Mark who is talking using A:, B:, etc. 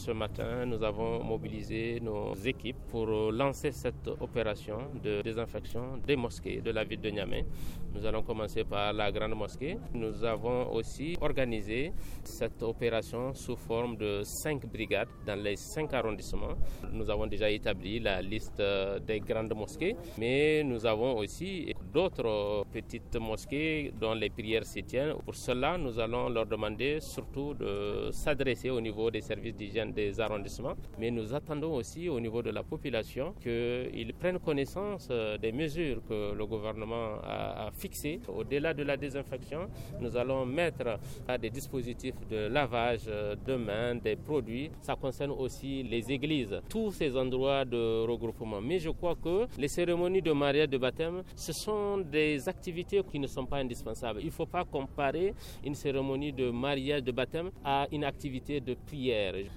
A: ce matin, nous avons mobilisé nos équipes pour lancer cette opération de désinfection des mosquées de la ville de Niamey. Nous allons commencer par la grande mosquée. Nous avons aussi organisé cette opération sous forme de 5 brigades dans les 5 arrondissements. Nous avons déjà établi la liste des grandes mosquées, mais nous avons aussi d'autres petites mosquées dont les prières s'y tiennent. Pour cela, nous allons leur demander surtout de s'adresser au niveau des services d'hygiène des arrondissements, mais nous attendons aussi au niveau de la population qu'ils prennent connaissance des mesures que le gouvernement a fixées. Au-delà de la désinfection, nous allons mettre des dispositifs de lavage de mains, des produits. Ça concerne aussi les églises, tous ces endroits de regroupement. Mais je crois que les cérémonies de mariage, de baptême, ce sont des activités qui ne sont pas indispensables. Il ne faut pas comparer une cérémonie de mariage, de baptême à une activité de prière.